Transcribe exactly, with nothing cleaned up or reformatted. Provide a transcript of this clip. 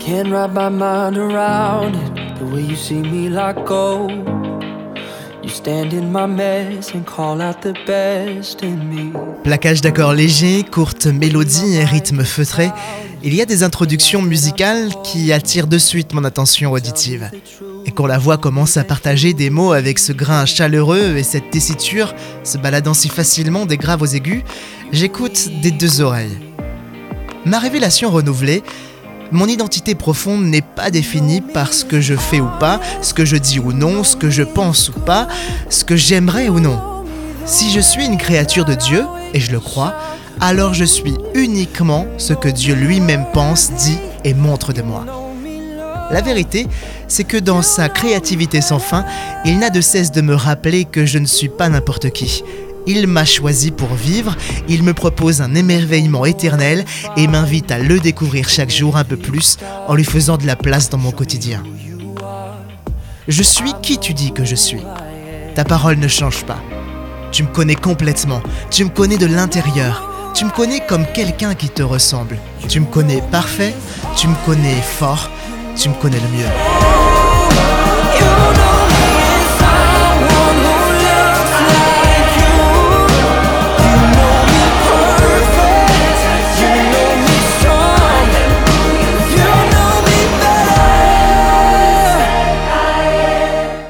Can't wrap my mind around it, the way you see me let go. You stand in my mess and call out the best in me. Plaquage d'accords légers, courtes mélodies et rythmes feutrés, il y a des introductions musicales qui attirent de suite mon attention auditive. Et quand la voix commence à partager des mots avec ce grain chaleureux et cette tessiture se baladant si facilement des graves aux aigus, j'écoute des deux oreilles. Ma révélation renouvelée, mon identité profonde n'est pas définie par ce que je fais ou pas, ce que je dis ou non, ce que je pense ou pas, ce que j'aimerais ou non. Si je suis une créature de Dieu, et je le crois, alors je suis uniquement ce que Dieu lui-même pense, dit et montre de moi. La vérité, c'est que dans sa créativité sans fin, il n'a de cesse de me rappeler que je ne suis pas n'importe qui. Il m'a choisi pour vivre, il me propose un émerveillement éternel et m'invite à le découvrir chaque jour un peu plus en lui faisant de la place dans mon quotidien. Je suis qui tu dis que je suis. Ta parole ne change pas. Tu me connais complètement, tu me connais de l'intérieur, tu me connais comme quelqu'un qui te ressemble. Tu me connais parfait, tu me connais fort, tu me connais le mieux.